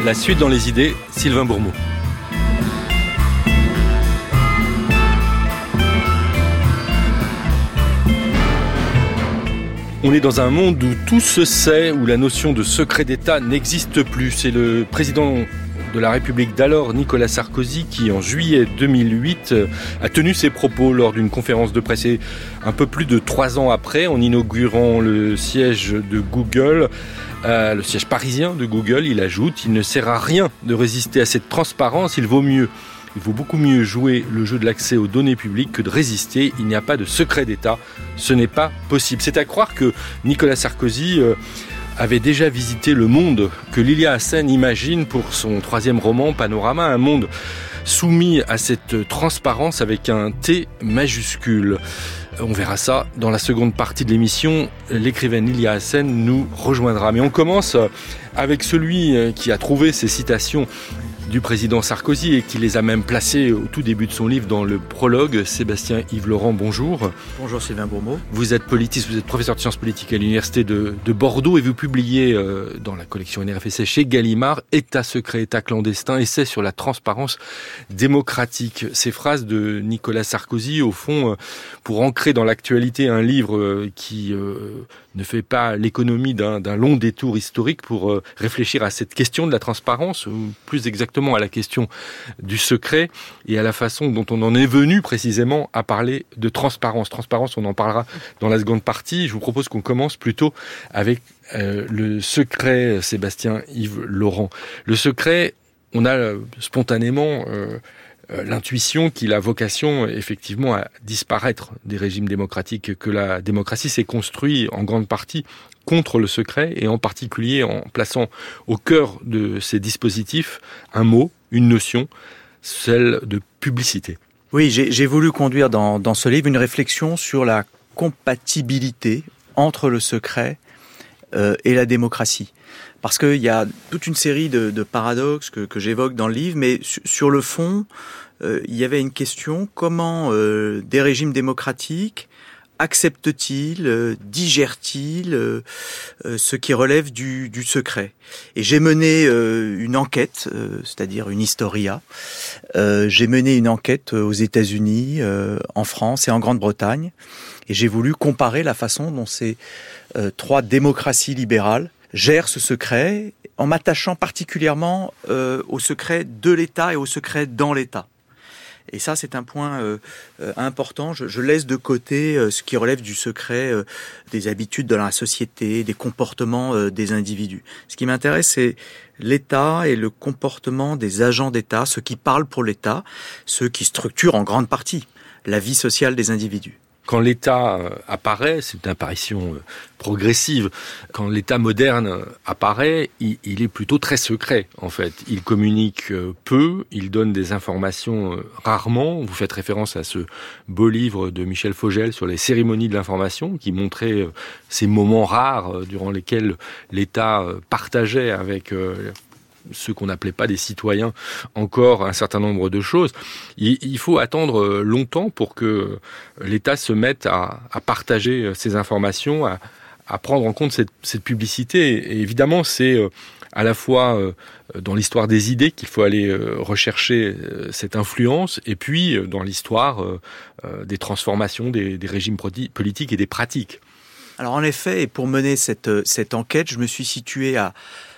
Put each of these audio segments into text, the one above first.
La suite dans les idées, Sylvain Bourmeau. On est dans un monde où tout se sait, où la notion de secret d'État n'existe plus. C'est le président de la République d'alors, Nicolas Sarkozy, qui en juillet 2008 a tenu ses propos lors d'une conférence de presse. Et un peu plus de 3 ans après, en inaugurant le siège de Google, le siège parisien de Google, il ajoute « Il ne sert à rien de résister à cette transparence, il vaut beaucoup mieux jouer le jeu de l'accès aux données publiques que de résister. Il n'y a pas de secret d'État. Ce n'est pas possible. » C'est à croire que Nicolas Sarkozy avait déjà visité le monde que Lilia Hassen imagine pour son 3e roman Panorama, un monde soumis à cette transparence avec un T majuscule. On verra ça dans la seconde partie de l'émission. L'écrivaine Lilia Hassen nous rejoindra. Mais on commence avec celui qui a trouvé ces citations du président Sarkozy et qui les a même placés au tout début de son livre dans le prologue. Sébastien Yves Laurent, bonjour. Bonjour Sylvain Bourmeau. Vous êtes politiste, vous êtes professeur de sciences politiques à l'université de Bordeaux et vous publiez dans la collection NRF-Essais chez Gallimard État secret, État clandestin, essai sur la transparence démocratique. Ces phrases de Nicolas Sarkozy, au fond, pour ancrer dans l'actualité un livre qui ne fait pas l'économie d'un long détour historique pour réfléchir à cette question de la transparence, ou plus exactement à la question du secret et à la façon dont on en est venu précisément à parler de transparence. Transparence, on en parlera dans la seconde partie. Je vous propose qu'on commence plutôt avec le secret, Sébastien Yves Laurent. Le secret, on a spontanément l'intuition qu'il a vocation effectivement à disparaître des régimes démocratiques, que la démocratie s'est construite en grande partie contre le secret et en particulier en plaçant au cœur de ces dispositifs un mot, une notion, celle de publicité. Oui, j'ai voulu conduire dans ce livre une réflexion sur la compatibilité entre le secret et la démocratie. Parce qu'il y a toute une série de paradoxes que j'évoque dans le livre, mais sur le fond, il y avait une question, comment des régimes démocratiques acceptent-ils, digèrent-ils ce qui relève du secret? Et j'ai mené une enquête, c'est-à-dire une historia. J'ai mené une enquête aux États-Unis, en France et en Grande-Bretagne, et j'ai voulu comparer la façon dont ces 3 démocraties libérales gèrent ce secret, en m'attachant particulièrement au secret de l'État et au secret dans l'État. Et ça, c'est un point important. Je laisse de côté ce qui relève du secret des habitudes de la société, des comportements des individus. Ce qui m'intéresse, c'est l'État et le comportement des agents d'État, ceux qui parlent pour l'État, ceux qui structurent en grande partie la vie sociale des individus. Quand l'État apparaît, c'est une apparition progressive. Quand l'État moderne apparaît, il est plutôt très secret, en fait. Il communique peu, il donne des informations rarement. Vous faites référence à ce beau livre de Michel Fogel sur les cérémonies de l'information, qui montrait ces moments rares durant lesquels l'État partageait avec ceux qu'on n'appelait pas des citoyens, encore un certain nombre de choses. Il faut attendre longtemps pour que l'État se mette à partager ces informations, à prendre en compte cette publicité. Et évidemment, c'est à la fois dans l'histoire des idées qu'il faut aller rechercher cette influence, et puis dans l'histoire des transformations des régimes politiques et des pratiques. Alors en effet, et pour mener cette enquête, je me suis situé à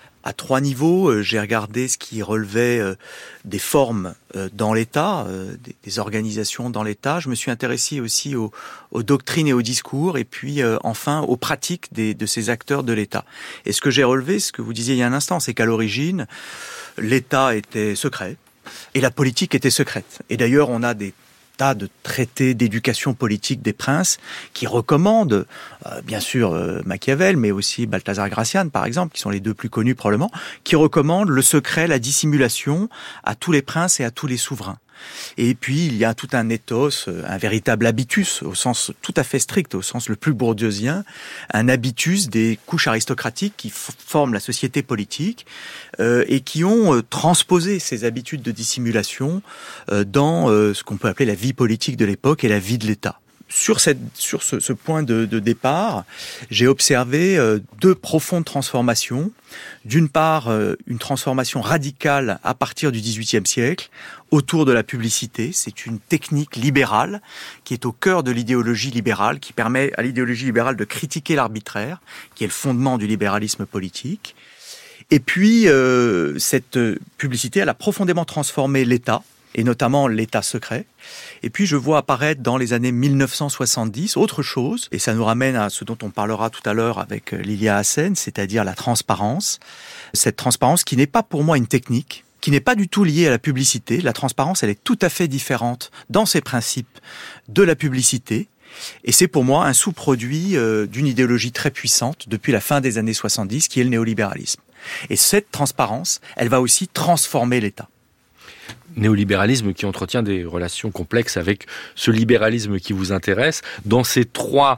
3 niveaux. J'ai regardé ce qui relevait des formes dans l'État, des organisations dans l'État. Je me suis intéressé aussi aux doctrines et aux discours, et puis enfin aux pratiques de ces acteurs de l'État. Et ce que j'ai relevé, ce que vous disiez il y a un instant, c'est qu'à l'origine, l'État était secret et la politique était secrète. Et d'ailleurs, on a des tas de traités d'éducation politique des princes qui recommandent, bien sûr Machiavel, mais aussi Balthazar Gracian, par exemple, qui sont les 2 plus connus probablement, qui recommandent le secret, la dissimulation à tous les princes et à tous les souverains. Et puis, il y a tout un ethos, un véritable habitus, au sens tout à fait strict, au sens le plus bourdieusien, un habitus des couches aristocratiques qui forment la société politique et qui ont transposé ces habitudes de dissimulation dans ce qu'on peut appeler la vie politique de l'époque et la vie de l'État. sur ce point de départ, j'ai observé deux profondes transformations. D'une part, une transformation radicale à partir du XVIIIe siècle autour de la publicité. C'est une technique libérale qui est au cœur de l'idéologie libérale, qui permet à l'idéologie libérale de critiquer l'arbitraire, qui est le fondement du libéralisme politique. Et puis, cette publicité, elle a profondément transformé l'État, et notamment l'État secret. Et puis je vois apparaître dans les années 1970 autre chose, et ça nous ramène à ce dont on parlera tout à l'heure avec Lilia Hassen, c'est-à-dire la transparence. Cette transparence qui n'est pas pour moi une technique, qui n'est pas du tout liée à la publicité. La transparence, elle est tout à fait différente dans ses principes de la publicité. Et c'est pour moi un sous-produit d'une idéologie très puissante depuis la fin des années 70, qui est le néolibéralisme. Et cette transparence, elle va aussi transformer l'État. Néolibéralisme qui entretient des relations complexes avec ce libéralisme qui vous intéresse. Dans ces trois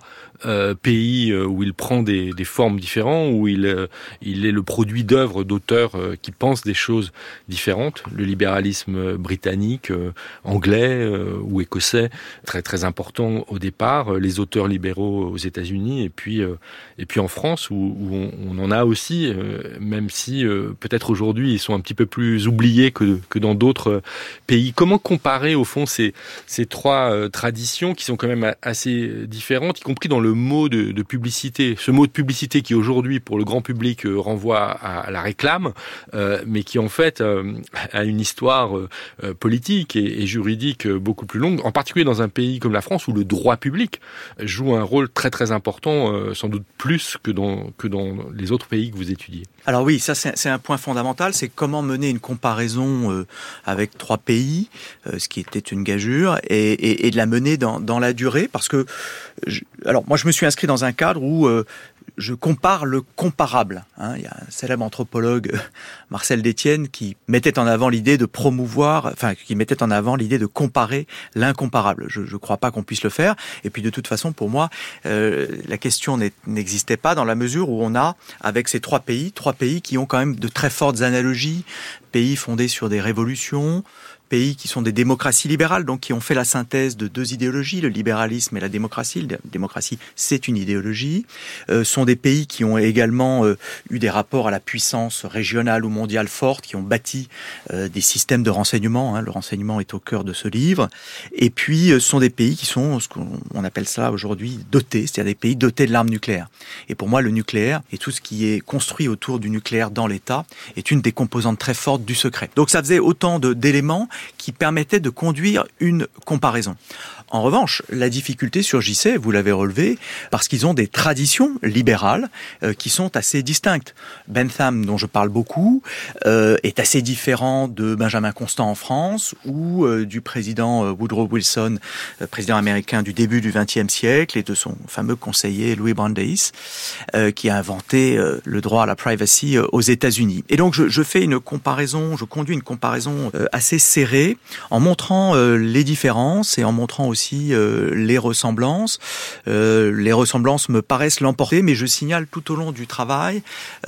pays où il prend des formes différentes, où il est le produit d'œuvres d'auteurs qui pensent des choses différentes. Le libéralisme britannique, anglais ou écossais, très très important au départ. Les auteurs libéraux aux États-Unis et puis en France où on en a aussi, même si peut-être aujourd'hui ils sont un petit peu plus oubliés que dans d'autres pays. Comment comparer au fond ces trois traditions qui sont quand même assez différentes, y compris dans le mot de publicité. Ce mot de publicité qui aujourd'hui pour le grand public renvoie à la réclame, mais qui en fait a une histoire politique et juridique beaucoup plus longue, en particulier dans un pays comme la France où le droit public joue un rôle très très important, sans doute plus que dans les autres pays que vous étudiez. Alors oui, ça c'est un point fondamental, c'est comment mener une comparaison avec trois pays, ce qui était une gageure, et de la mener dans la durée, parce que alors moi je me suis inscrit dans un cadre où je compare le comparable. Il y a un célèbre anthropologue, Marcel Détienne, qui mettait en avant l'idée de comparer l'incomparable. Je ne crois pas qu'on puisse le faire. Et puis de toute façon, pour moi, la question n'existait pas dans la mesure où on a, avec ces trois pays qui ont quand même de très fortes analogies, pays fondés sur des révolutions, pays qui sont des démocraties libérales, donc qui ont fait la synthèse de deux idéologies, le libéralisme et la démocratie. La démocratie, c'est une idéologie. Sont des pays qui ont également eu des rapports à la puissance régionale ou mondiale forte, qui ont bâti des systèmes de renseignement. Le renseignement est au cœur de ce livre. Et puis, sont des pays qui sont, ce qu'on appelle ça aujourd'hui, dotés, c'est-à-dire des pays dotés de l'arme nucléaire. Et pour moi, le nucléaire et tout ce qui est construit autour du nucléaire dans l'État est une des composantes très fortes du secret. Donc ça faisait autant d'éléments qui permettait de conduire une comparaison. En revanche, la difficulté surgissait, vous l'avez relevé, parce qu'ils ont des traditions libérales qui sont assez distinctes. Bentham, dont je parle beaucoup, est assez différent de Benjamin Constant en France ou du président Woodrow Wilson, président américain du début du XXe siècle, et de son fameux conseiller Louis Brandeis, qui a inventé le droit à la privacy aux États-Unis. Et donc je conduis une comparaison assez serrée en montrant les différences et en montrant aussi les ressemblances. Les ressemblances me paraissent l'emporter, mais je signale tout au long du travail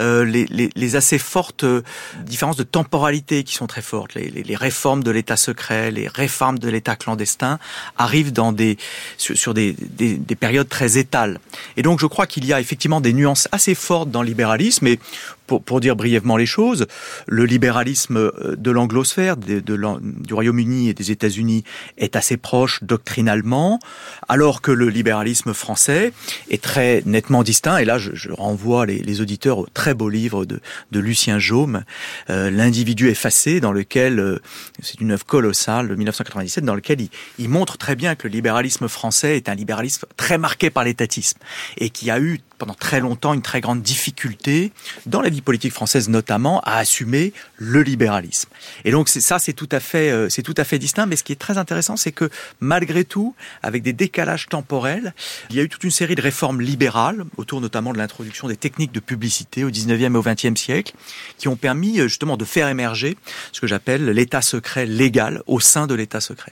les assez fortes différences de temporalité qui sont très fortes. Les réformes de l'État secret, les réformes de l'État clandestin arrivent sur des périodes très étales. Et donc je crois qu'il y a effectivement des nuances assez fortes dans le libéralisme, et pour dire brièvement les choses, le libéralisme de l'anglosphère, du Royaume-Uni et des États-Unis est assez proche doctrinalement, alors que le libéralisme français est très nettement distinct. Et là, je renvoie les auditeurs au très beau livre de Lucien Jaume, L'individu effacé, dans lequel, c'est une œuvre colossale de 1997, dans lequel il montre très bien que le libéralisme français est un libéralisme très marqué par l'étatisme, et qui a eu pendant très longtemps une très grande difficulté dans la vie politique française notamment à assumer le libéralisme. Et donc c'est tout à fait distinct. Mais ce qui est très intéressant, c'est que malgré tout, avec des décalages temporels, il y a eu toute une série de réformes libérales autour notamment de l'introduction des techniques de publicité au 19e et au 20e siècle, qui ont permis justement de faire émerger ce que j'appelle l'État secret légal au sein de l'État secret.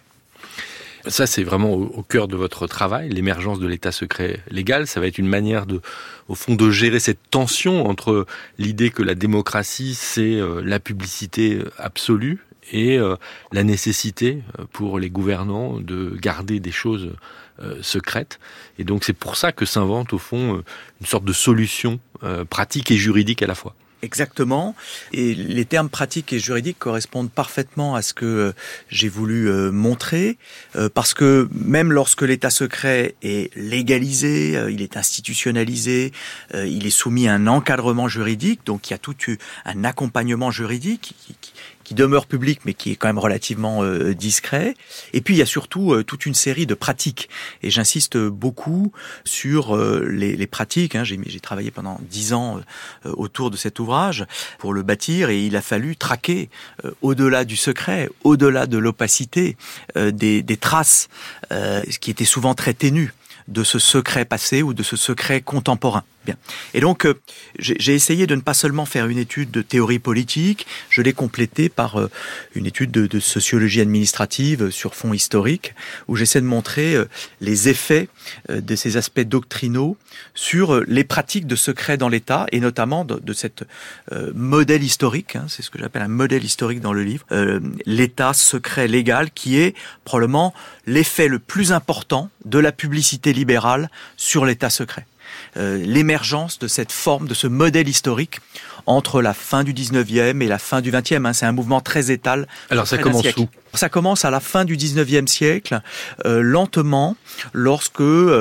Ça, c'est vraiment au cœur de votre travail, l'émergence de l'État secret légal. Ça va être une manière au fond, de gérer cette tension entre l'idée que la démocratie, c'est la publicité absolue, et la nécessité pour les gouvernants de garder des choses secrètes. Et donc c'est pour ça que s'invente au fond une sorte de solution pratique et juridique à la fois. Exactement. Et les termes pratiques et juridiques correspondent parfaitement à ce que j'ai voulu montrer, parce que même lorsque l'état secret est légalisé, il est institutionnalisé, il est soumis à un encadrement juridique, donc il y a tout un accompagnement juridique qui demeure public, mais qui est quand même relativement discret. Et puis il y a surtout toute une série de pratiques. Et j'insiste beaucoup sur les pratiques. J'ai travaillé pendant 10 ans autour de cet ouvrage pour le bâtir, et il a fallu traquer au-delà du secret, au-delà de l'opacité, des traces qui étaient souvent très ténues de ce secret passé ou de ce secret contemporain. Bien. Et donc, j'ai essayé de ne pas seulement faire une étude de théorie politique, je l'ai complétée par une étude de sociologie administrative sur fond historique, où j'essaie de montrer les effets de ces aspects doctrinaux sur les pratiques de secret dans l'État, et notamment de cette modèle historique, c'est ce que j'appelle un modèle historique dans le livre, l'État secret légal, qui est probablement l'effet le plus important de la publicité libérale sur l'État secret. L'émergence de cette forme, de ce modèle historique entre la fin du 19e et la fin du 20e. C'est un mouvement très étal. Alors ça commence où ? Ça commence à la fin du 19e siècle, lentement, lorsque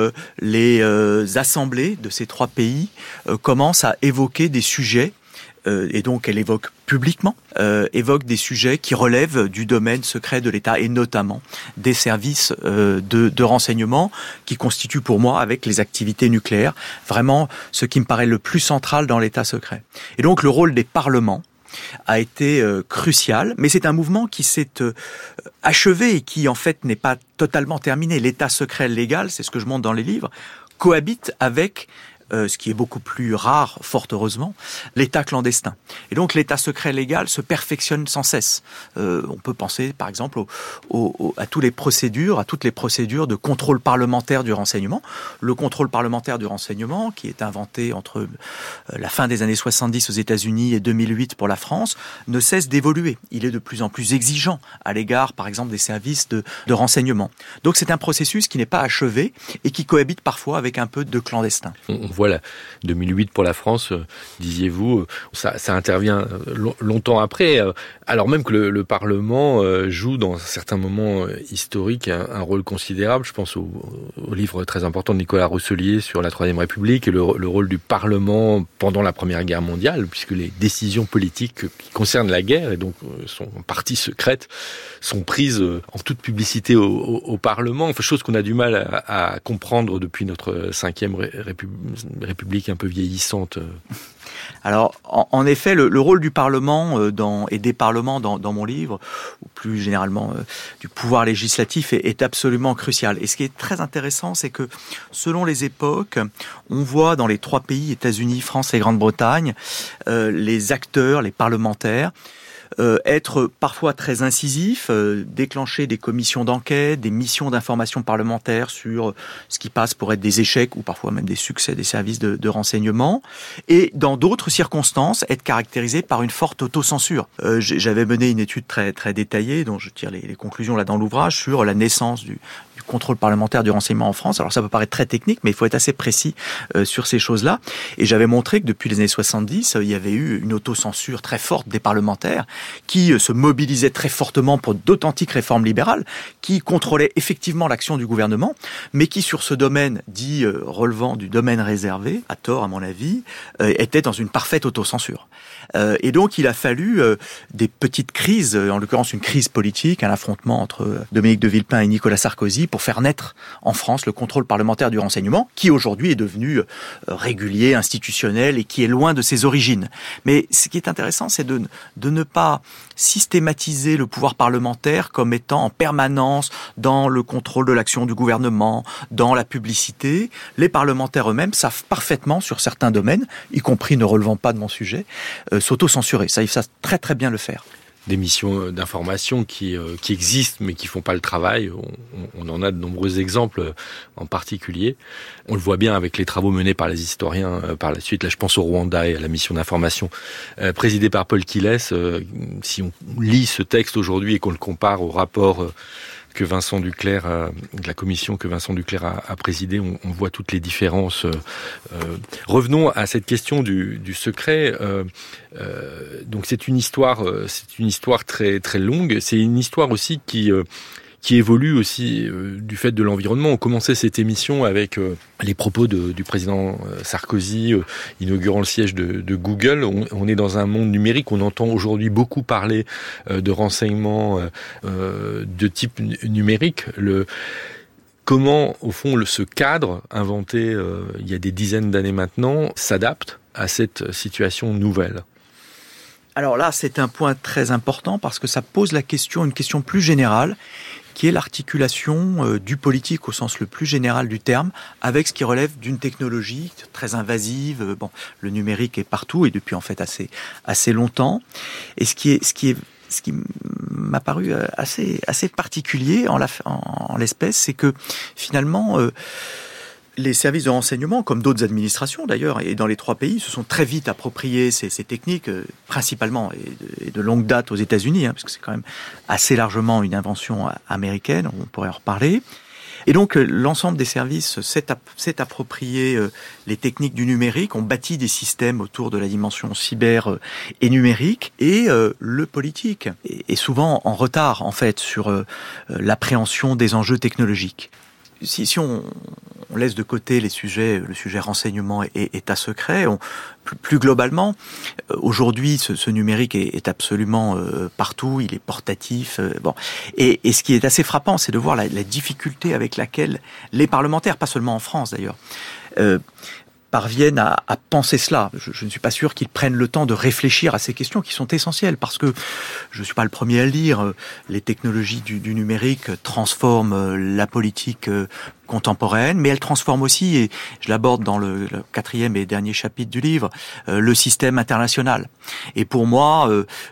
les assemblées de ces trois pays commencent à évoquer des sujets, et donc elle évoque publiquement, évoque des sujets qui relèvent du domaine secret de l'État, et notamment des services de renseignement, qui constituent pour moi, avec les activités nucléaires, vraiment ce qui me paraît le plus central dans l'État secret. Et donc le rôle des parlements a été crucial, mais c'est un mouvement qui s'est achevé et qui en fait n'est pas totalement terminé. L'État secret légal, c'est ce que je montre dans les livres, cohabite avec ce qui est beaucoup plus rare, fort heureusement, l'État clandestin. Et donc l'État secret légal se perfectionne sans cesse. On peut penser par exemple à toutes les procédures de contrôle parlementaire du renseignement. Le contrôle parlementaire du renseignement, qui est inventé entre la fin des années 70 aux États-Unis et 2008 pour la France, ne cesse d'évoluer. Il est de plus en plus exigeant à l'égard, par exemple, des services de renseignement. Donc c'est un processus qui n'est pas achevé et qui cohabite parfois avec un peu de clandestin. Voilà, 2008 pour la France, disiez-vous, ça intervient longtemps après, alors même que le Parlement joue dans certains moments historiques un rôle considérable. Je pense au livre très important de Nicolas Rousselier sur la Troisième République et le rôle du Parlement pendant la Première Guerre mondiale, puisque les décisions politiques qui concernent la guerre, et donc sont en partie secrètes, sont prises en toute publicité au Parlement, chose qu'on a du mal à comprendre depuis notre Cinquième République un peu vieillissante. Alors, en effet, le rôle du Parlement et des parlements dans mon livre, ou plus généralement du pouvoir législatif, est absolument crucial. Et ce qui est très intéressant, c'est que selon les époques, on voit dans les trois pays, États-Unis, France et Grande-Bretagne, les acteurs, les parlementaires, être parfois très incisif, déclencher des commissions d'enquête, des missions d'information parlementaire sur ce qui passe pour être des échecs ou parfois même des succès des services de renseignement, et dans d'autres circonstances être caractérisé par une forte autocensure. J'avais mené une étude très très détaillée, dont je tire les conclusions là dans l'ouvrage, sur la naissance du contrôle parlementaire du renseignement en France. Alors ça peut paraître très technique, mais il faut être assez précis sur ces choses-là. Et j'avais montré que depuis les années 70, il y avait eu une autocensure très forte des parlementaires qui se mobilisaient très fortement pour d'authentiques réformes libérales, qui contrôlaient effectivement l'action du gouvernement, mais qui sur ce domaine dit relevant du domaine réservé, à tort à mon avis, étaient dans une parfaite autocensure. Et donc il a fallu des petites crises, en l'occurrence une crise politique, un affrontement entre Dominique de Villepin et Nicolas Sarkozy, pour faire naître en France le contrôle parlementaire du renseignement, qui aujourd'hui est devenu régulier, institutionnel, et qui est loin de ses origines. Mais ce qui est intéressant, c'est de ne pas systématiser le pouvoir parlementaire comme étant en permanence dans le contrôle de l'action du gouvernement, dans la publicité. Les parlementaires eux-mêmes savent parfaitement, sur certains domaines, y compris ne relevant pas de mon sujet, s'auto-censurer. Ça, ils savent très très bien le faire. des missions d'information qui existent mais qui font pas le travail. On en a de nombreux exemples en particulier. On le voit bien avec les travaux menés par les historiens par la suite. Là, je pense au Rwanda et à la mission d'information présidée par Paul Kiles. Si on lit ce texte aujourd'hui et qu'on le compare au rapport que Vincent Duclerc, de la commission que Vincent Duclerc a présidée, on voit toutes les différences. Revenons à cette question du secret. Donc c'est une histoire très très longue. C'est une histoire aussi qui évolue aussi du fait de l'environnement. On commençait cette émission avec les propos du président Sarkozy inaugurant le siège de Google. On est dans un monde numérique. On entend aujourd'hui beaucoup parler de renseignements de type numérique. Comment, au fond, ce cadre inventé il y a des dizaines d'années maintenant s'adapte à cette situation nouvelle? Alors là, c'est un point très important parce que ça pose une question plus générale, qui est l'articulation du politique au sens le plus général du terme, avec ce qui relève d'une technologie très invasive. Bon, le numérique est partout et depuis en fait assez longtemps. Et ce qui m'a paru assez particulier en l'espèce, c'est que finalement les services de renseignement, comme d'autres administrations d'ailleurs, et dans les 3 pays, se sont très vite appropriés ces techniques, principalement et de longue date aux États-Unis, parce que c'est quand même assez largement une invention américaine, on pourrait en reparler. Et donc l'ensemble des services s'est approprié les techniques du numérique, ont bâti des systèmes autour de la dimension cyber et numérique, et le politique est souvent en retard en fait sur l'appréhension des enjeux technologiques. Si on laisse de côté le sujet renseignement et état secret, plus globalement, aujourd'hui, ce numérique est absolument partout, il est portatif. Et ce qui est assez frappant, c'est de voir la difficulté avec laquelle les parlementaires, pas seulement en France d'ailleurs, parviennent à penser cela. Je ne suis pas sûr qu'ils prennent le temps de réfléchir à ces questions qui sont essentielles, parce que je ne suis pas le premier à le dire, les technologies du numérique transforment la politique contemporaine, mais elles transforment aussi, et je l'aborde dans le 4e et dernier chapitre du livre, le système international. Et pour moi,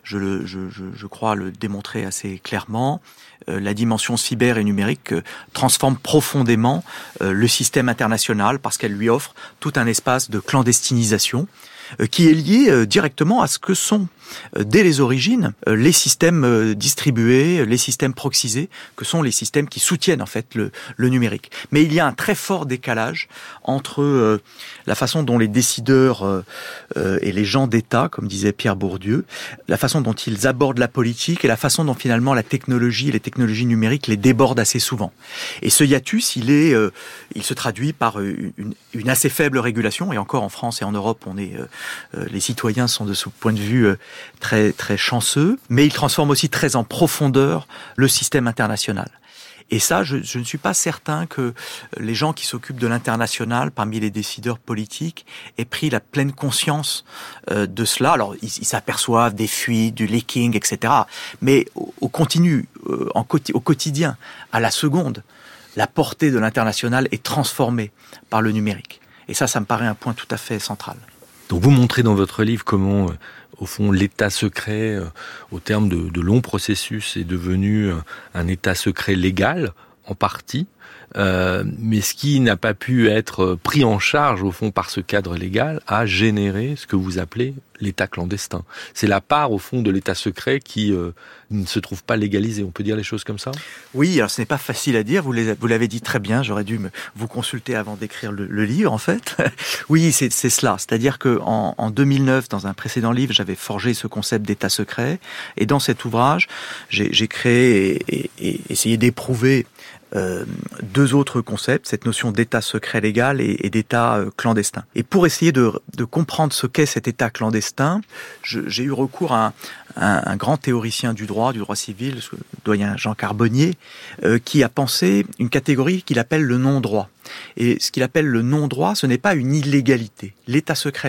je crois le démontrer assez clairement, la dimension cyber et numérique transforme profondément le système international parce qu'elle lui offre tout un espace de clandestinisation qui est lié directement à ce que sont, dès les origines, les systèmes distribués, les systèmes proxysés, que sont les systèmes qui soutiennent en fait le numérique. Mais il y a un très fort décalage entre la façon dont les décideurs et les gens d'État, comme disait Pierre Bourdieu, la façon dont ils abordent la politique et la façon dont finalement la technologie et les technologies numériques les débordent assez souvent. Et ce hiatus, il se traduit par une assez faible régulation, et encore en France et en Europe, les citoyens sont de ce point de vue très très chanceux, mais il transforme aussi très en profondeur le système international. Et ça, je ne suis pas certain que les gens qui s'occupent de l'international, parmi les décideurs politiques, aient pris la pleine conscience de cela. Alors, ils s'aperçoivent des fuites, du leaking, etc. Mais au continu, au quotidien, à la seconde, la portée de l'international est transformée par le numérique. Et ça me paraît un point tout à fait central. Donc vous montrez dans votre livre comment, au fond, l'état secret, au terme de longs processus, est devenu un état secret légal, en partie, mais ce qui n'a pas pu être pris en charge, au fond, par ce cadre légal, a généré ce que vous appelez l'état clandestin. C'est la part, au fond, de l'état secret qui ne se trouve pas légalisée. On peut dire les choses comme ça ? Oui, alors ce n'est pas facile à dire, vous l'avez dit très bien, j'aurais dû vous consulter avant d'écrire le livre, en fait. Oui, c'est cela, c'est-à-dire que en 2009, dans un précédent livre, j'avais forgé ce concept d'état secret, et dans cet ouvrage, j'ai créé et essayé d'éprouver 2 autres concepts, cette notion d'état secret légal et d'état clandestin. Et pour essayer de comprendre ce qu'est cet état clandestin, j'ai eu recours à un grand théoricien du droit civil, le doyen Jean Carbonnier, qui a pensé une catégorie qu'il appelle le non-droit. Et ce qu'il appelle le non-droit, ce n'est pas une illégalité. L'état secret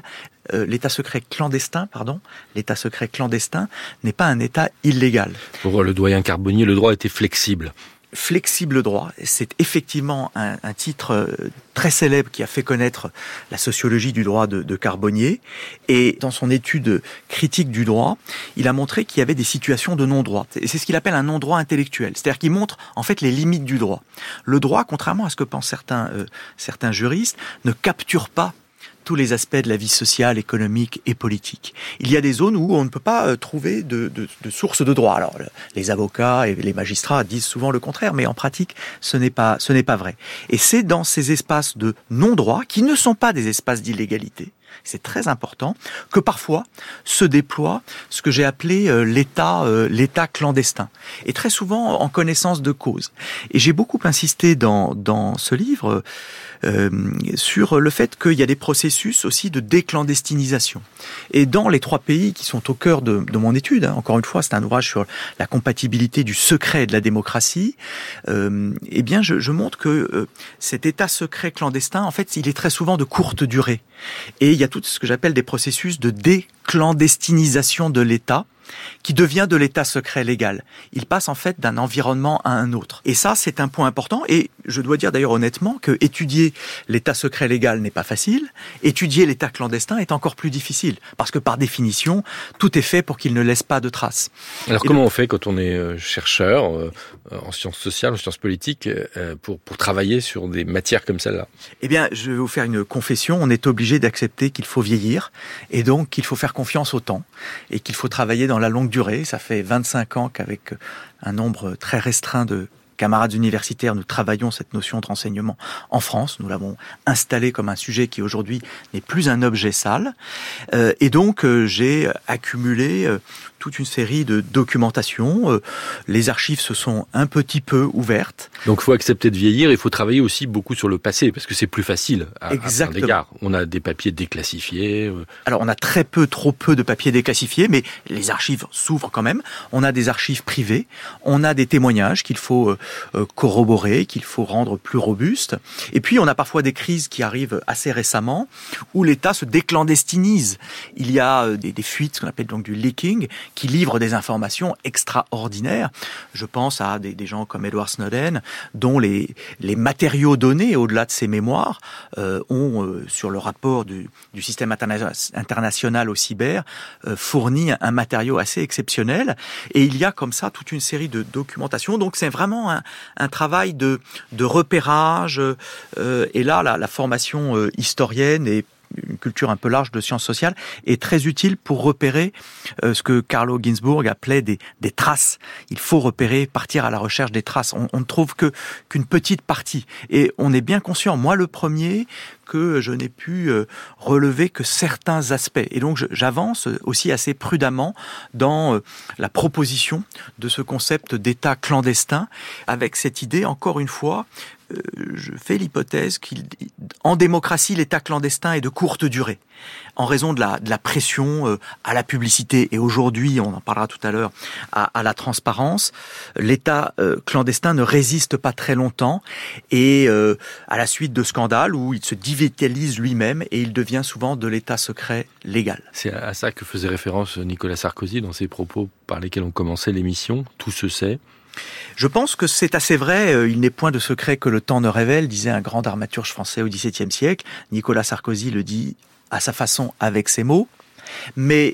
clandestin n'est pas un état illégal. Pour le doyen Carbonnier, le droit était flexible. Flexible droit, c'est effectivement un titre très célèbre qui a fait connaître la sociologie du droit de Carbonnier. Et dans son étude critique du droit, il a montré qu'il y avait des situations de non-droit. Et c'est ce qu'il appelle un non-droit intellectuel. C'est-à-dire qu'il montre en fait les limites du droit. Le droit, contrairement à ce que pensent certains juristes, ne capture pas tous les aspects de la vie sociale, économique et politique. Il y a des zones où on ne peut pas trouver de sources de droit. Alors, les avocats et les magistrats disent souvent le contraire, mais en pratique, ce n'est pas vrai. Et c'est dans ces espaces de non-droit, qui ne sont pas des espaces d'illégalité, c'est très important, que parfois se déploie ce que j'ai appelé l'État clandestin. Et très souvent en connaissance de cause. Et j'ai beaucoup insisté dans ce livre sur le fait qu'il y a des processus aussi de déclandestinisation. Et dans les 3 pays qui sont au cœur de mon étude, encore une fois, c'est un ouvrage sur la compatibilité du secret et de la démocratie, eh bien je montre que cet état secret clandestin, en fait, il est très souvent de courte durée. Et il y a tout ce que j'appelle des processus de déclandestinisation de l'État, qui devient de l'état secret légal. Il passe en fait d'un environnement à un autre. Et ça, c'est un point important. Et je dois dire d'ailleurs honnêtement que étudier l'état secret légal n'est pas facile. Étudier l'état clandestin est encore plus difficile. Parce que par définition, tout est fait pour qu'il ne laisse pas de traces. Alors comment on fait quand on est chercheur en sciences sociales, en sciences politiques, pour travailler sur des matières comme celle-là? Eh bien, je vais vous faire une confession. On est obligé d'accepter qu'il faut vieillir. Et donc qu'il faut faire confiance au temps. Et qu'il faut travailler dans la longue durée. Ça fait 25 ans qu'avec un nombre très restreint de camarades universitaires, nous travaillons cette notion de renseignement en France. Nous l'avons installé comme un sujet qui aujourd'hui n'est plus un objet sale. Et donc, j'ai accumulé toute une série de documentations. Les archives se sont un petit peu ouvertes. Donc, il faut accepter de vieillir. Il faut travailler aussi beaucoup sur le passé, parce que c'est plus facile à plein d'égards. On a des papiers déclassifiés. Alors, on a trop peu de papiers déclassifiés, mais les archives s'ouvrent quand même. On a des archives privées. On a des témoignages qu'il faut corroborer, qu'il faut rendre plus robustes. Et puis, on a parfois des crises qui arrivent assez récemment, où l'État se déclandestinise. Il y a des fuites, ce qu'on appelle donc du leaking, qui livrent des informations extraordinaires. Je pense à des gens comme Edward Snowden, dont les matériaux donnés, au-delà de ses mémoires, ont, sur le rapport du système international au cyber, fourni un matériau assez exceptionnel. Et il y a comme ça toute une série de documentations. Donc c'est vraiment un travail de repérage. Et là, la formation historienne et une culture un peu large de sciences sociales est très utile pour repérer ce que Carlo Ginzburg appelait des traces. Il faut repérer, partir à la recherche des traces. On ne trouve qu'une petite partie. Et on est bien conscient, moi le premier, que je n'ai pu relever que certains aspects. Et donc j'avance aussi assez prudemment dans la proposition de ce concept d'état clandestin, avec cette idée, encore une fois, je fais l'hypothèse qu'en démocratie, l'état clandestin est de courte durée, en raison de la pression à la publicité. Et aujourd'hui, on en parlera tout à l'heure, à la transparence. L'état clandestin ne résiste pas très longtemps, et à la suite de scandales où il se dévitalise lui-même et il devient souvent de l'état secret légal. C'est à ça que faisait référence Nicolas Sarkozy dans ses propos par lesquels on commençait l'émission. Tout se sait. Je pense que c'est assez vrai. Il n'est point de secret que le temps ne révèle, disait un grand dramaturge français au XVIIe siècle. Nicolas Sarkozy le dit à sa façon avec ses mots. Mais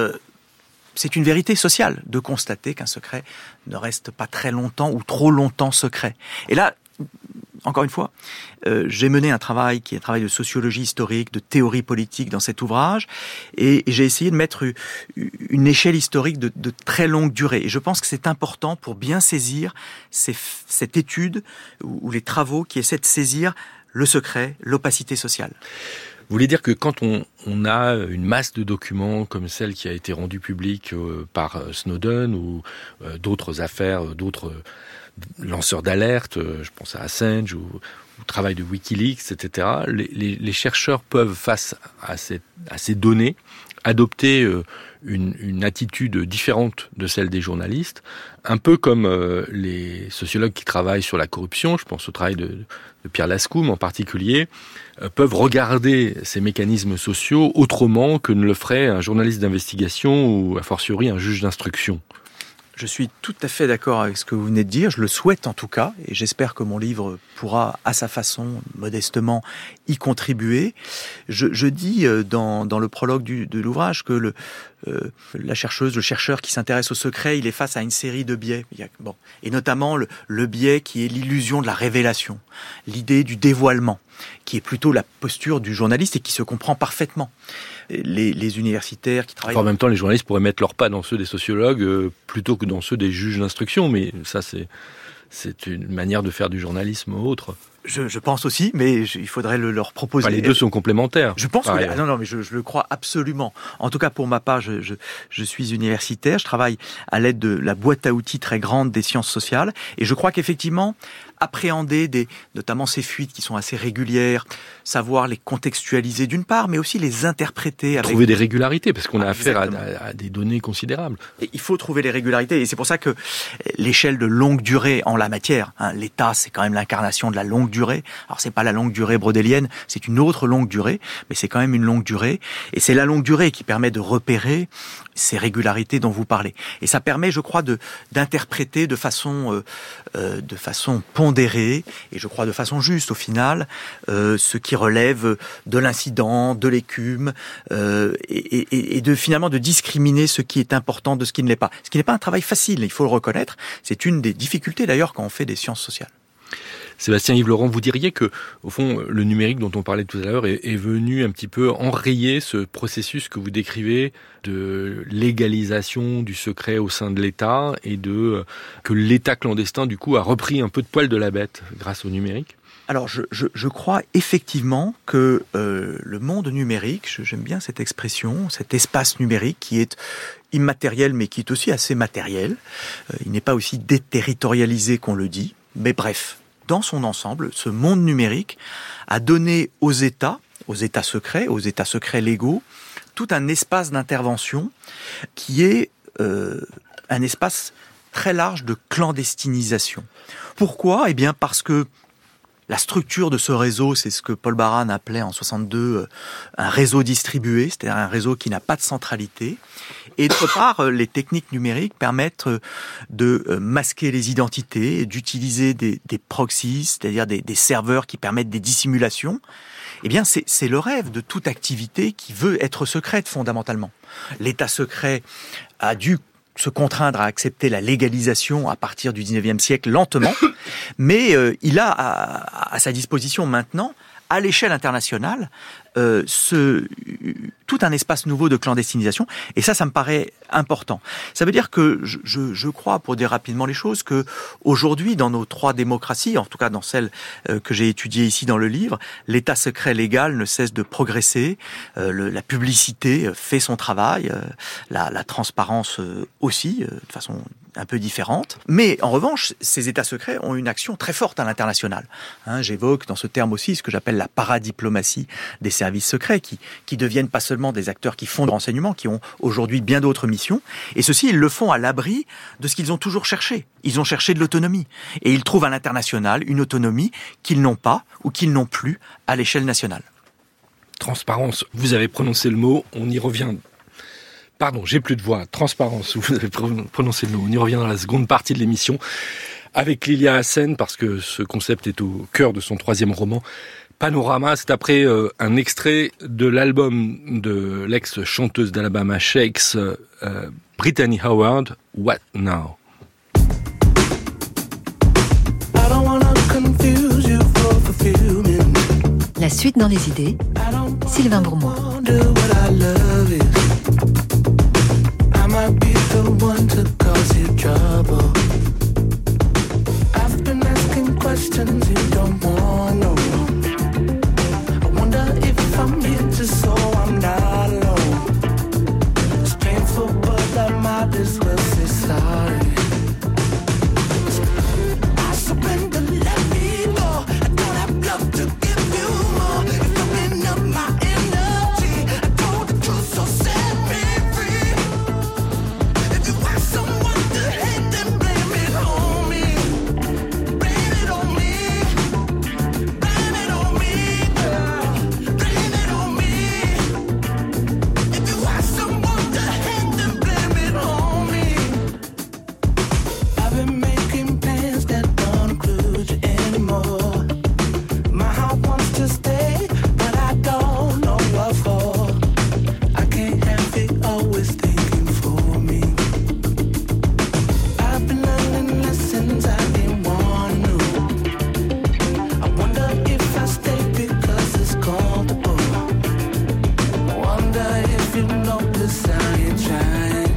c'est une vérité sociale de constater qu'un secret ne reste pas très longtemps ou trop longtemps secret. Et là, encore une fois, j'ai mené un travail qui est un travail de sociologie historique, de théorie politique dans cet ouvrage, et j'ai essayé de mettre une échelle historique de très longue durée. Et je pense que c'est important pour bien saisir cette étude ou les travaux qui essaient de saisir le secret, l'opacité sociale. Vous voulez dire que quand on a une masse de documents comme celle qui a été rendue publique par Snowden ou d'autres affaires, d'autres lanceurs d'alerte, je pense à Assange ou au travail de Wikileaks, etc., les chercheurs peuvent, face à ces données, adopter une attitude différente de celle des journalistes, un peu comme les sociologues qui travaillent sur la corruption, je pense au travail de Pierre Lascoum en particulier, peuvent regarder ces mécanismes sociaux autrement que ne le ferait un journaliste d'investigation ou, a fortiori, un juge d'instruction. Je suis tout à fait d'accord avec ce que vous venez de dire, je le souhaite en tout cas, et j'espère que mon livre pourra, à sa façon, modestement, y contribuer. Je dis dans le prologue de l'ouvrage que la chercheuse, le chercheur qui s'intéresse au secret, il est face à une série de biais. Et notamment le biais qui est l'illusion de la révélation, l'idée du dévoilement, qui est plutôt la posture du journaliste et qui se comprend parfaitement. Les universitaires qui travaillent... En même temps, les journalistes pourraient mettre leurs pas dans ceux des sociologues plutôt que dans ceux des juges d'instruction, mais ça, c'est une manière de faire du journalisme autre. Je pense aussi, mais il faudrait leur proposer... Les deux sont complémentaires. Je pense que... Non, mais je le crois absolument. En tout cas, pour ma part, je suis universitaire, je travaille à l'aide de la boîte à outils très grande des sciences sociales, et je crois qu'effectivement, appréhender notamment ces fuites qui sont assez régulières, savoir les contextualiser d'une part, mais aussi les interpréter. Trouver des régularités, parce qu'on a affaire à des données considérables. Et il faut trouver les régularités, et c'est pour ça que l'échelle de longue durée en la matière, l'État, c'est quand même l'incarnation de la longue durée. Alors c'est pas la longue durée brodélienne, c'est une autre longue durée, mais c'est quand même une longue durée, et c'est la longue durée qui permet de repérer ces régularités dont vous parlez. Et ça permet, je crois, d'interpréter de façon pondérée, et je crois de façon juste au final, ce qui relève de l'incident, de l'écume, et finalement de discriminer ce qui est important de ce qui ne l'est pas. Ce qui n'est pas un travail facile, il faut le reconnaître. C'est une des difficultés d'ailleurs quand on fait des sciences sociales. Sébastien Yves Laurent, vous diriez que, au fond, le numérique dont on parlait tout à l'heure est venu un petit peu enrayer ce processus que vous décrivez de légalisation du secret au sein de l'État et que l'État clandestin, du coup, a repris un peu de poil de la bête grâce au numérique? Alors, je crois effectivement que le monde numérique, j'aime bien cette expression, cet espace numérique qui est immatériel mais qui est aussi assez matériel, il n'est pas aussi déterritorialisé qu'on le dit, mais bref, dans son ensemble, ce monde numérique a donné aux États secrets, aux États secrets légaux, tout un espace d'intervention qui est un espace très large de clandestinisation. Pourquoi ? Eh bien parce que la structure de ce réseau, c'est ce que Paul Baran appelait en 62 un réseau distribué, c'est-à-dire un réseau qui n'a pas de centralité. Et d'autre part, les techniques numériques permettent de masquer les identités, d'utiliser des proxies, c'est-à-dire des serveurs qui permettent des dissimulations. Eh bien, c'est le rêve de toute activité qui veut être secrète fondamentalement. L'État secret a dû se contraindre à accepter la légalisation à partir du 19e siècle lentement, mais il a à sa disposition maintenant, à l'échelle internationale, tout un espace nouveau de clandestinisation, et ça me paraît important. Ça veut dire que je crois, pour dire rapidement les choses, que aujourd'hui, dans nos 3 démocraties, en tout cas dans celle que j'ai étudiée ici dans le livre, l'état secret légal ne cesse de progresser, la publicité fait son travail, la transparence aussi, de façon un peu différente. Mais en revanche, ces États secrets ont une action très forte à l'international. J'évoque dans ce terme aussi ce que j'appelle la paradiplomatie des services secrets, qui deviennent pas seulement des acteurs qui font de renseignement, qui ont aujourd'hui bien d'autres missions. Et ceux-ci, ils le font à l'abri de ce qu'ils ont toujours cherché. Ils ont cherché de l'autonomie. Et ils trouvent à l'international une autonomie qu'ils n'ont pas ou qu'ils n'ont plus à l'échelle nationale. Transparence, vous avez prononcé le mot, on y revient. Pardon, j'ai plus de voix. Transparence, vous avez prononcé le mot. On y revient dans la seconde partie de l'émission avec Lilia Hassen, parce que ce concept est au cœur de son 3e roman, Panorama. C'est après un extrait de l'album de l'ex-chanteuse d'Alabama Shakes, Brittany Howard, What Now? La suite dans les idées, Sylvain Bourmois. I might be the one to cause you trouble. I've been asking questions you don't want to know. I wonder if I'm here just so I'm not alone. It's painful, but I might as well say sorry. I surrender, let me go. I don't have love to give you more. If I'm in up my energy, I told the truth, so set me free. Someone to hate and blame me been making plans that don't include you anymore. My heart wants to stay, but I don't know what for. I can't have it always thinking for me. I've been learning lessons I didn't want to know. I wonder if I stay because it's comfortable. I wonder if you notice I ain't trying.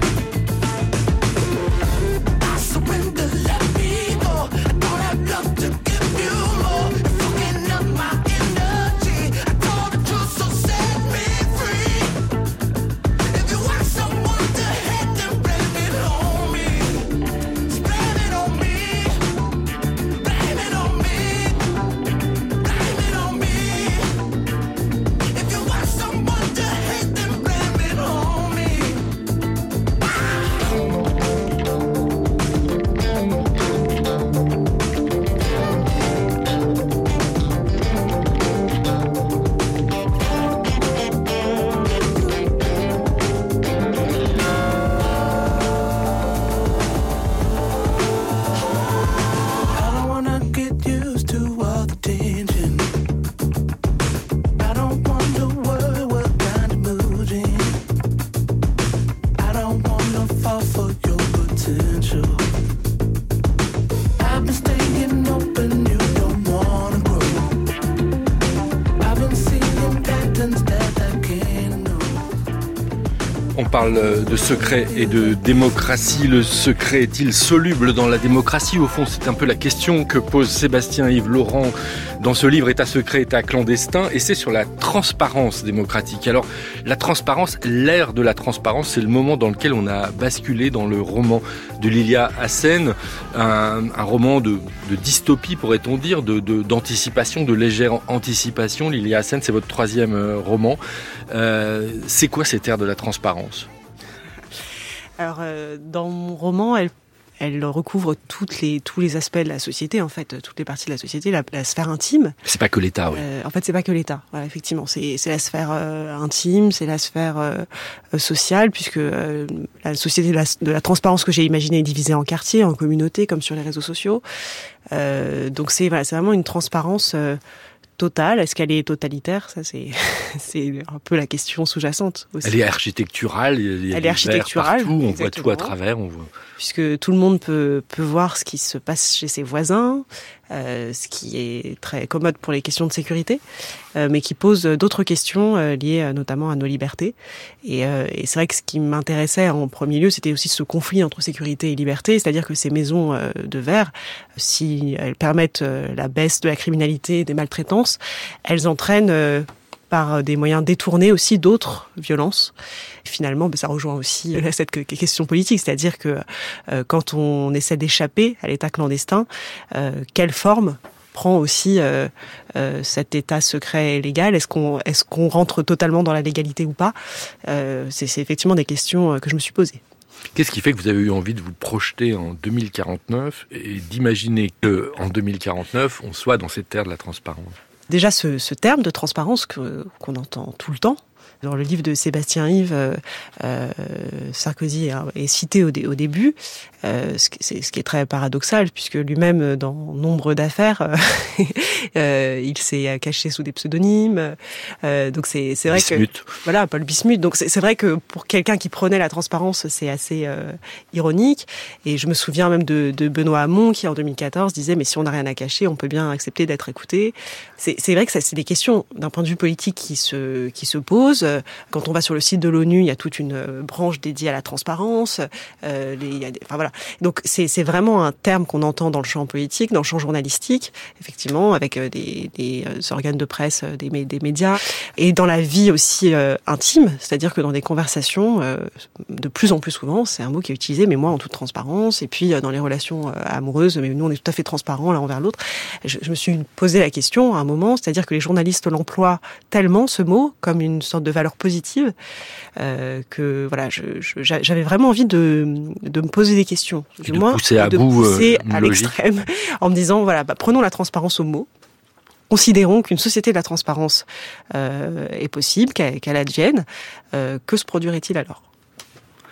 I surrender, let me go. I don't have love to give you more. It's fucking up my energy. I told the truth, so set me free. If you want someone to hate, then blame it on me. Just blame it on me. Blame it on me. Blame it on me. If you want someone to hate, then blame it on me. I don't wanna get used to all the tension. I don't wonder what kind of mood in. I don't wanna fall for your potential. I've been staying open, you don't wanna grow. I've been seeing patterns that I can't know. On parle de secret et de démocratie. Le secret est-il soluble dans la démocratie ? Au fond, c'est un peu la question que pose Sébastien-Yves Laurent dans ce livre État secret, État clandestin, et c'est sur la transparence démocratique. Alors, la transparence, l'ère de la transparence, c'est le moment dans lequel on a basculé dans le roman de Lilia Hassen, un roman de dystopie, pourrait-on dire, d'anticipation, de légère anticipation. Lilia Hassen, c'est votre troisième roman. C'est quoi cette ère de la transparence ? Alors, dans mon roman, elle recouvre tous les aspects de la société, en fait, toutes les parties de la société, la sphère intime. C'est pas que l'État, oui. En fait, c'est pas que l'État. Voilà, effectivement, c'est la sphère intime, c'est la sphère sociale, puisque la société de la transparence que j'ai imaginée est divisée en quartiers, en communautés, comme sur les réseaux sociaux. Donc c'est vraiment une transparence totale. Est-ce qu'elle est totalitaire ? Ça, c'est un peu la question sous-jacente aussi. Elle est architecturale. Elle est architecturale. Partout, on voit tout à travers. Puisque tout le monde peut voir ce qui se passe chez ses voisins, ce qui est très commode pour les questions de sécurité, mais qui pose d'autres questions liées notamment à nos libertés. Et c'est vrai que ce qui m'intéressait en premier lieu, c'était aussi ce conflit entre sécurité et liberté, c'est-à-dire que ces maisons de verre, si elles permettent la baisse de la criminalité et des maltraitances, elles entraînent par des moyens détournés aussi d'autres violences. Finalement, ça rejoint aussi cette question politique, c'est-à-dire que quand on essaie d'échapper à l'état clandestin, quelle forme prend aussi cet état secret et légal ? Est-ce qu'on rentre totalement dans la légalité ou pas ? C'est effectivement des questions que je me suis posées. Qu'est-ce qui fait que vous avez eu envie de vous projeter en 2049 et d'imaginer qu'en 2049, on soit dans cette ère de la transparence ? Déjà, ce terme de transparence qu'on entend tout le temps, dans le livre de Sébastien-Yves, Sarkozy est cité au début, ce qui est très paradoxal, puisque lui-même, dans nombre d'affaires, il s'est caché sous des pseudonymes. Donc c'est vrai Bismuth. Que voilà, Paul Bismuth. Donc c'est vrai que pour quelqu'un qui prenait la transparence, c'est assez ironique. Et je me souviens même de Benoît Hamon qui en 2014 disait mais si on n'a rien à cacher, on peut bien accepter d'être écouté. C'est vrai que c'est des questions d'un point de vue politique qui se posent. Quand on va sur le site de l'ONU, il y a toute une branche dédiée à la transparence. Enfin voilà. Donc c'est vraiment un terme qu'on entend dans le champ politique, dans le champ journalistique, effectivement, avec des organes de presse, des médias, et dans la vie aussi intime, c'est-à-dire que dans des conversations, de plus en plus souvent, c'est un mot qui est utilisé, mais moi en toute transparence, et puis dans les relations amoureuses, mais nous on est tout à fait transparents l'un envers l'autre. Je me suis posé la question à un moment, c'est-à-dire que les journalistes l'emploient tellement, ce mot, comme une sorte de valeur positive, que voilà, j'avais vraiment envie de me poser des questions. Du moins, pousser à bout à l'extrême, en me disant, voilà, prenons la transparence au mot. Considérons qu'une société de la transparence est possible, qu'elle advienne. Que se produirait-il alors ?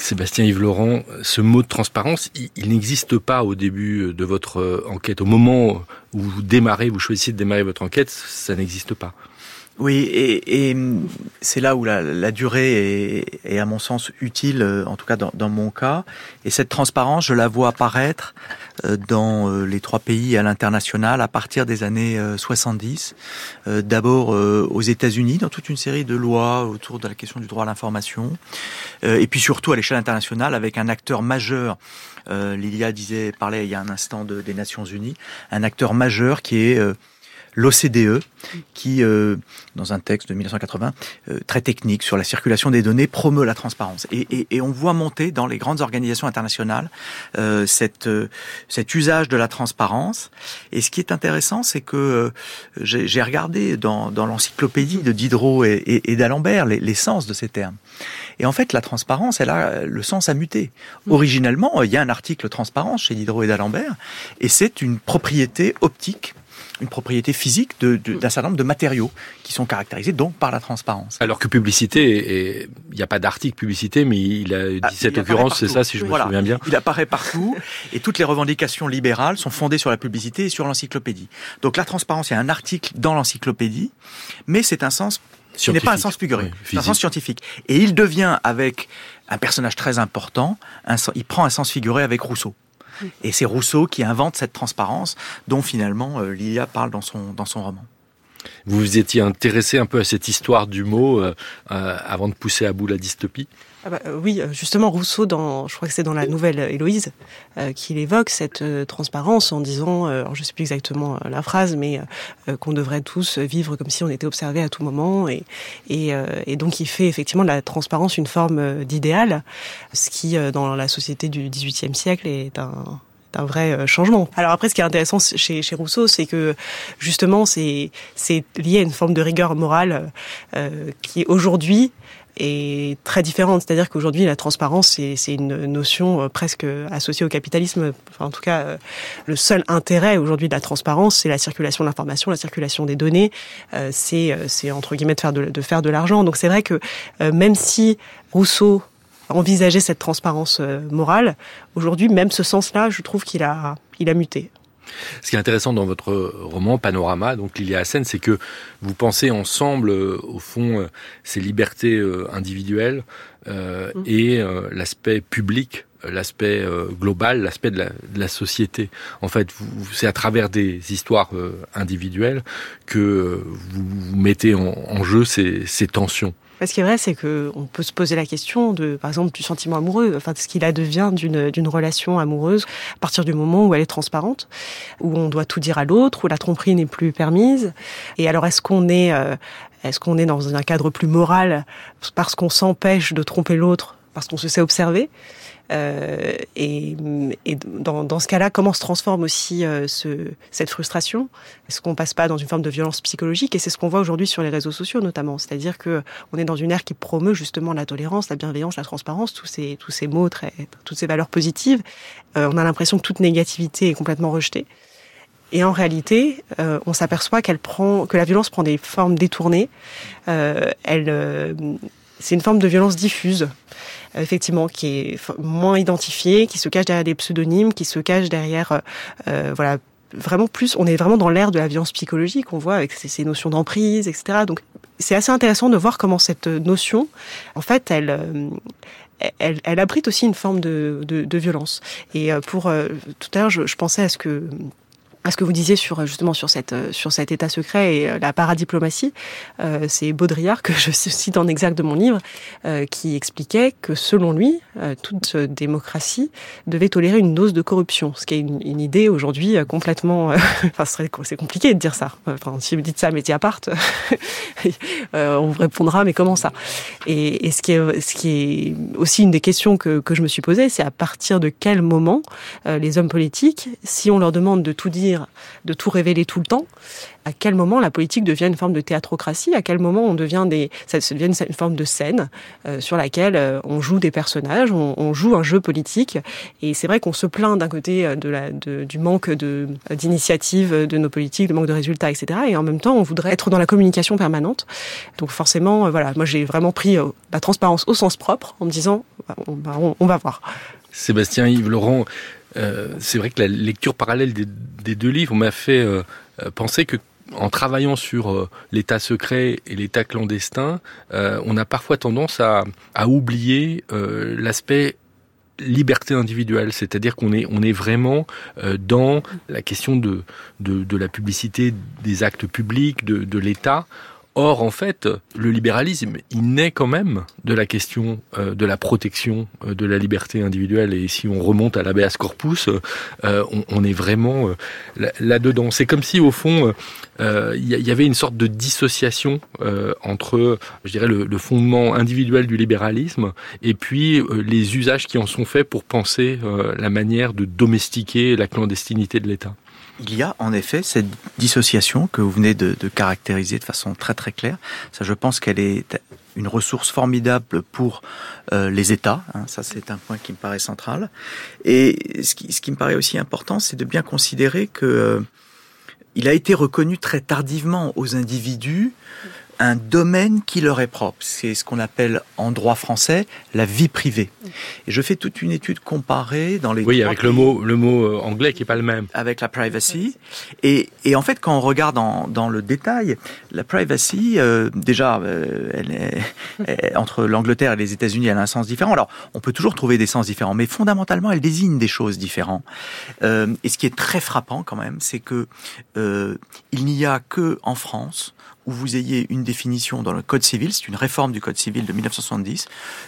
Sébastien Yves Laurent, ce mot de transparence, il n'existe pas au début de votre enquête. Au moment où vous choisissez de démarrer votre enquête, ça n'existe pas. Oui, et c'est là où la durée est à mon sens utile, en tout cas dans mon cas. Et cette transparence, je la vois apparaître dans les 3 pays à l'international à partir des années 70. D'abord aux États-Unis, dans toute une série de lois autour de la question du droit à l'information. Et puis surtout à l'échelle internationale avec un acteur majeur. Lilia parlait il y a un instant des Nations Unies, un acteur majeur qui est l'OCDE, qui, dans un texte de 1980, très technique sur la circulation des données, promeut la transparence. Et on voit monter dans les grandes organisations internationales cet usage de la transparence. Et ce qui est intéressant, c'est que j'ai regardé dans l'encyclopédie de Diderot et d'Alembert les sens de ces termes. Et en fait, la transparence, le sens a muté. Originellement, il y a un article transparence chez Diderot et d'Alembert, et c'est une propriété optique, une propriété physique d'un certain nombre de matériaux qui sont caractérisés donc par la transparence. Alors que publicité, il n'y a pas d'article publicité, mais il a dit cette occurrence, c'est ça, si je me souviens bien. Il apparaît partout, et toutes les revendications libérales sont fondées sur la publicité et sur l'encyclopédie. Donc la transparence, il y a un article dans l'encyclopédie, mais c'est un sens qui n'est pas un sens figuré, c'est un sens scientifique. Et il devient, avec un personnage très important, il prend un sens figuré avec Rousseau. Et c'est Rousseau qui invente cette transparence dont finalement Lilia parle dans son roman. Vous vous étiez intéressé un peu à cette histoire du mot avant de pousser à bout la dystopie ? Oui, justement, Rousseau, je crois que c'est dans la nouvelle Héloïse, qu'il évoque cette transparence en disant, alors je ne sais plus exactement la phrase, mais qu'on devrait tous vivre comme si on était observé à tout moment. Et donc il fait effectivement de la transparence une forme d'idéal, ce qui, dans la société du XVIIIe siècle, est un vrai changement. Alors après, ce qui est intéressant chez Rousseau, c'est que justement, c'est lié à une forme de rigueur morale qui aujourd'hui est très différente. C'est-à-dire qu'aujourd'hui, la transparence, c'est une notion presque associée au capitalisme. Enfin, en tout cas, le seul intérêt aujourd'hui de la transparence, c'est la circulation de l'information, la circulation des données. C'est entre guillemets de faire de l'argent. Donc c'est vrai que même si Rousseau envisager cette transparence morale. Aujourd'hui, même ce sens-là, je trouve qu'il a muté. Ce qui est intéressant dans votre roman Panorama, donc Lilia Hassen, c'est que vous pensez ensemble, au fond, ces libertés individuelles et l'aspect public, l'aspect global, l'aspect de la société. En fait, c'est à travers des histoires individuelles que vous mettez en jeu ces tensions. Ce qui est vrai, c'est que on peut se poser la question par exemple, du sentiment amoureux, enfin, de ce qu'il advient d'une relation amoureuse à partir du moment où elle est transparente, où on doit tout dire à l'autre, où la tromperie n'est plus permise. Et alors, est-ce qu'on est dans un cadre plus moral parce qu'on s'empêche de tromper l'autre, parce qu'on se sait observer? Et dans ce cas-là, comment se transforme aussi cette frustration? Est-ce qu'on passe pas dans une forme de violence psychologique? Et c'est ce qu'on voit aujourd'hui sur les réseaux sociaux notamment. C'est-à-dire que on est dans une ère qui promeut justement la tolérance, la bienveillance, la transparence, tous ces mots, toutes ces valeurs positives. On a l'impression que toute négativité est complètement rejetée. Et en réalité, on s'aperçoit que la violence prend des formes détournées. C'est une forme de violence diffuse, effectivement, qui est moins identifiée, qui se cache derrière des pseudonymes, qui se cache derrière, vraiment plus. On est vraiment dans l'ère de la violence psychologique. On voit avec ces notions d'emprise, etc. Donc, c'est assez intéressant de voir comment cette notion, en fait, elle abrite aussi une forme de violence. Et tout à l'heure, je pensais à ce que vous disiez sur cet état secret et la paradiplomatie, c'est Baudrillard, que je cite en exergue de mon livre, qui expliquait que selon lui, toute démocratie devait tolérer une dose de corruption, ce qui est une idée aujourd'hui complètement... c'est compliqué de dire ça. Enfin, si vous dites ça à Mediapart, on vous répondra, mais comment ça? Et ce qui est aussi une des questions que je me suis posée, c'est à partir de quel moment les hommes politiques, si on leur demande de tout dire dire, de tout révéler tout le temps, à quel moment la politique devient une forme de théâtrocratie, à quel moment ça devient une forme de scène sur laquelle on joue des personnages, on joue un jeu politique. Et c'est vrai qu'on se plaint d'un côté du manque d'initiative de nos politiques, du manque de résultats, etc. Et en même temps, on voudrait être dans la communication permanente. Donc forcément, moi j'ai vraiment pris la transparence au sens propre en me disant on va voir. Sébastien Yves Laurent, c'est vrai que la lecture parallèle des deux livres m'a fait penser que en travaillant sur l'état secret et l'état clandestin, on a parfois tendance à oublier l'aspect liberté individuelle, c'est-à-dire qu'on est vraiment dans la question de la publicité des actes publics, de l'État. Or, en fait, le libéralisme, il naît quand même de la question de la protection de la liberté individuelle. Et si on remonte à l'habeas corpus, on est vraiment là-dedans. C'est comme si, au fond, il y avait une sorte de dissociation entre, je dirais, le fondement individuel du libéralisme et puis les usages qui en sont faits pour penser la manière de domestiquer la clandestinité de l'État. Il y a en effet cette dissociation que vous venez de caractériser de façon très très claire. Ça, je pense qu'elle est une ressource formidable pour les États. Ça, c'est un point qui me paraît central. Et ce qui me paraît aussi important, c'est de bien considérer que il a été reconnu très tardivement aux individus un domaine qui leur est propre. C'est ce qu'on appelle en droit français la vie privée. Et je fais toute une étude comparée dans les... Oui, avec le mot anglais qui est pas le même. Avec la privacy. Et en fait, quand on regarde dans le détail, la privacy, déjà, entre l'Angleterre et les États-Unis, elle a un sens différent. Alors, on peut toujours trouver des sens différents, mais fondamentalement, elle désigne des choses différentes. Et ce qui est très frappant quand même, c'est que il n'y a que en France où vous ayez une définition dans le Code civil, c'est une réforme du Code civil de 1970,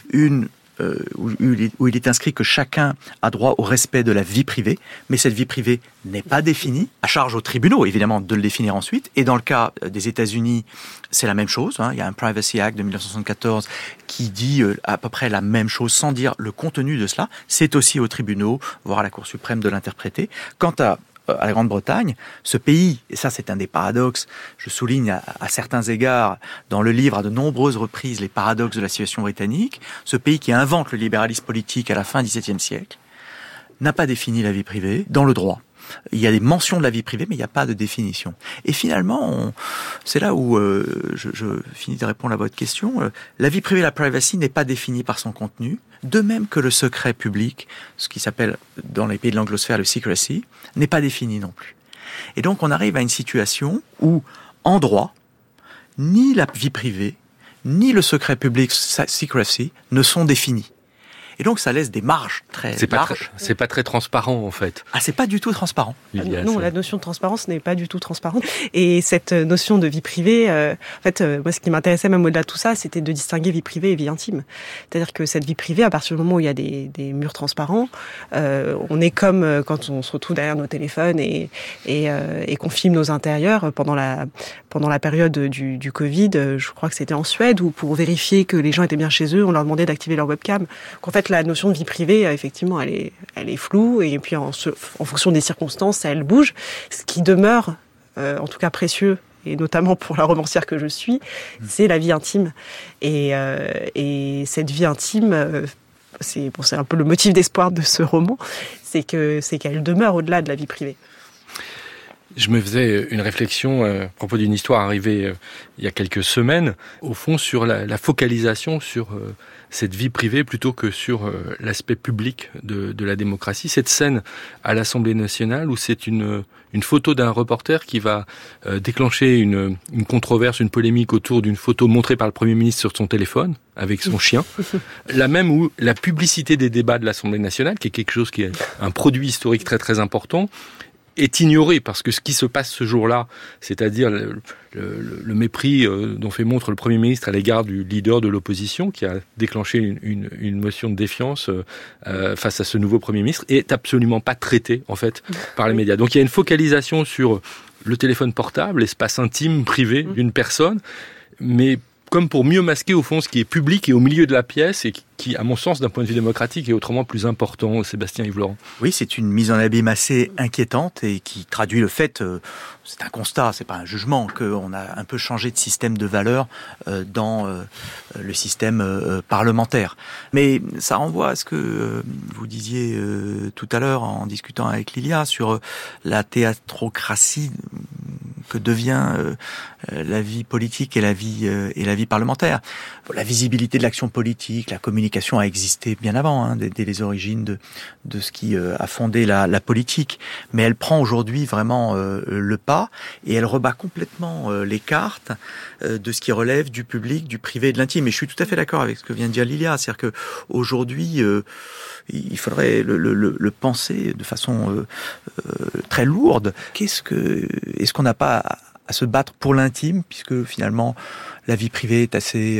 où il est inscrit que chacun a droit au respect de la vie privée, mais cette vie privée n'est pas définie, à charge aux tribunaux évidemment de le définir ensuite, et dans le cas des États-Unis, c'est la même chose, il y a un Privacy Act de 1974 qui dit à peu près la même chose sans dire le contenu de cela, c'est aussi aux tribunaux, voire à la Cour suprême de l'interpréter. Quant à la Grande-Bretagne, ce pays, et ça c'est un des paradoxes, je souligne à certains égards dans le livre à de nombreuses reprises les paradoxes de la situation britannique, ce pays qui invente le libéralisme politique à la fin du XVIIe siècle, n'a pas défini la vie privée dans le droit. Il y a des mentions de la vie privée, mais il n'y a pas de définition. Et finalement, c'est là où je finis de répondre à votre question. La vie privée, la privacy, n'est pas définie par son contenu, de même que le secret public, ce qui s'appelle dans les pays de l'anglosphère le secrecy, n'est pas défini non plus. Et donc on arrive à une situation où, en droit, ni la vie privée, ni le secret public, secrecy, ne sont définis. Et donc, ça laisse des marges très larges. C'est pas très transparent, en fait. Ah, c'est pas du tout transparent. Non, la notion de transparence n'est pas du tout transparente. Et cette notion de vie privée, en fait, moi, ce qui m'intéressait même au-delà de tout ça, c'était de distinguer vie privée et vie intime. C'est-à-dire que cette vie privée, à partir du moment où il y a des murs transparents, on est comme quand on se retrouve derrière nos téléphones et qu'on filme nos intérieurs pendant la période du Covid. Je crois que c'était en Suède où, pour vérifier que les gens étaient bien chez eux, on leur demandait d'activer leur webcam. En fait, la notion de vie privée, effectivement, elle est floue, et puis en fonction des circonstances, elle bouge. Ce qui demeure, en tout cas précieux, et notamment pour la romancière que je suis, c'est la vie intime. Et cette vie intime, c'est un peu le motif d'espoir de ce roman, c'est qu'elle demeure au-delà de la vie privée. Je me faisais une réflexion à propos d'une histoire arrivée il y a quelques semaines, au fond sur la focalisation sur cette vie privée plutôt que sur l'aspect public de la démocratie. Cette scène à l'Assemblée nationale où c'est une photo d'un reporter qui va déclencher une controverse, une polémique autour d'une photo montrée par le Premier ministre sur son téléphone avec son chien. La même où la publicité des débats de l'Assemblée nationale, qui est quelque chose qui est un produit historique très très important, est ignoré, parce que ce qui se passe ce jour-là, c'est-à-dire le mépris dont fait montre le Premier ministre à l'égard du leader de l'opposition, qui a déclenché une motion de défiance face à ce nouveau Premier ministre, est absolument pas traité, en fait, par les médias. Donc il y a une focalisation sur le téléphone portable, l'espace intime, privé d'une personne, mais comme pour mieux masquer au fond ce qui est public et au milieu de la pièce et qui, à mon sens, d'un point de vue démocratique, est autrement plus important, Sébastien Yves Laurent. Oui, c'est une mise en abîme assez inquiétante et qui traduit le fait, c'est un constat, c'est pas un jugement, qu'on a un peu changé de système de valeurs dans le système parlementaire. Mais ça renvoie à ce que vous disiez tout à l'heure en discutant avec Lilia sur la théâtrocratie que devient la vie politique et la vie parlementaire. La visibilité de l'action politique, la communication a existé bien avant, dès les origines de ce qui a fondé la politique. Mais elle prend aujourd'hui vraiment le pas et elle rebat complètement les cartes de ce qui relève du public, du privé et de l'intime. Et je suis tout à fait d'accord avec ce que vient de dire Lilia, c'est-à-dire que aujourd'hui il faudrait le penser de façon très lourde. Est-ce qu'on n'a pas à se battre pour l'intime, puisque finalement la vie privée est assez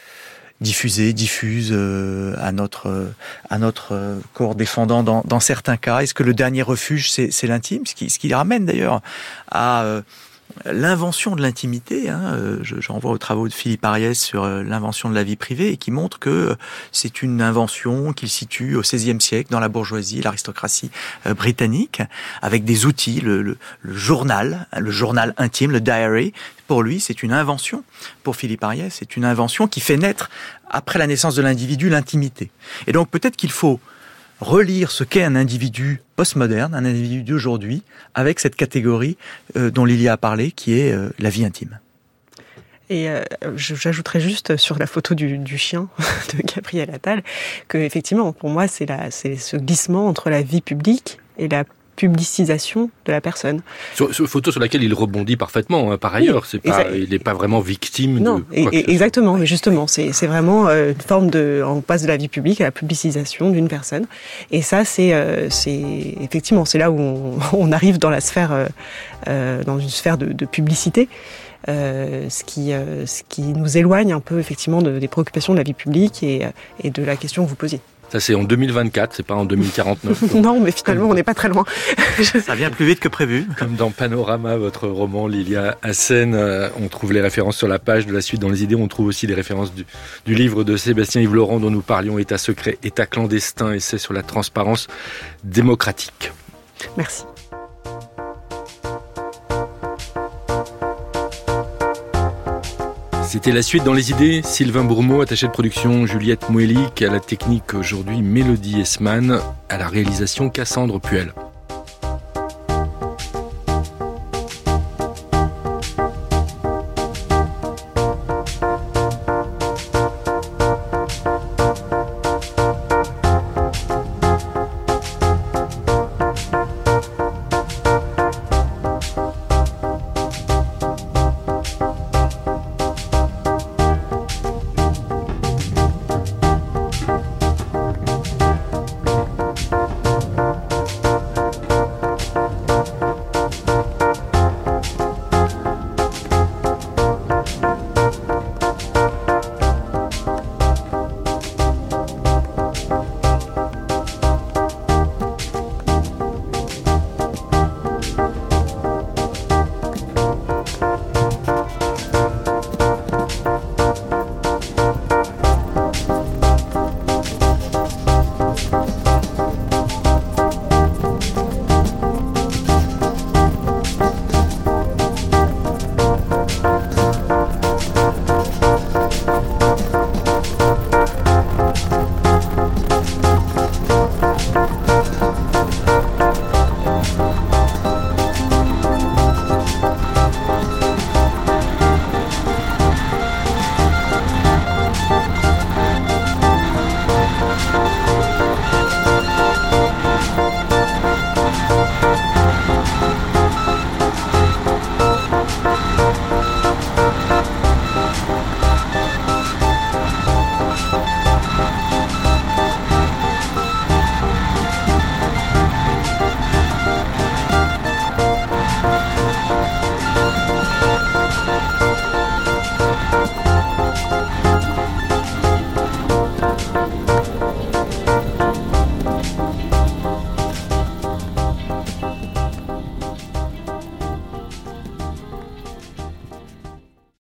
diffuse à notre corps défendant dans certains cas. Est-ce que le dernier refuge c'est l'intime, ce qui ramène d'ailleurs à l'invention de l'intimité, je renvoie aux travaux de Philippe Ariès sur l'invention de la vie privée et qui montre que c'est une invention qu'il situe au XVIe siècle dans la bourgeoisie, l'aristocratie britannique, avec des outils, le journal intime, le diary. Pour lui, c'est une invention. Pour Philippe Ariès, c'est une invention qui fait naître, après la naissance de l'individu, l'intimité. Et donc peut-être qu'il faut relire ce qu'est un individu postmoderne, un individu d'aujourd'hui, avec cette catégorie dont Lilia a parlé, qui est la vie intime. Et j'ajouterais juste sur la photo du chien de Gabriel Attal que effectivement, pour moi, c'est ce glissement entre la vie publique et la publicisation de la personne. Sur photo sur laquelle il rebondit parfaitement, par ailleurs. Oui, il n'est pas vraiment victime non, de quoi que exactement, mais justement, c'est vraiment une forme on passe de la vie publique à la publicisation d'une personne. Et ça, c'est effectivement, c'est là où on arrive dans la sphère, dans une sphère de publicité. Ce qui nous éloigne un peu effectivement des préoccupations de la vie publique et de la question que vous posiez. Ça, c'est en 2024, c'est pas en 2049. Non, mais finalement, on n'est pas très loin. Ça vient plus vite que prévu. Comme dans Panorama, votre roman, Lilia Hassen, on trouve les références sur la page de La Suite dans les idées. On trouve aussi les références du livre de Sébastien Yves Laurent dont nous parlions, État secret, État clandestin, essai sur la transparence démocratique. Merci. C'était La Suite dans les idées. Sylvain Bourmeau, attaché de production, Juliette Mouelik, à la technique aujourd'hui, Mélodie Esman, à la réalisation, Cassandre Puel.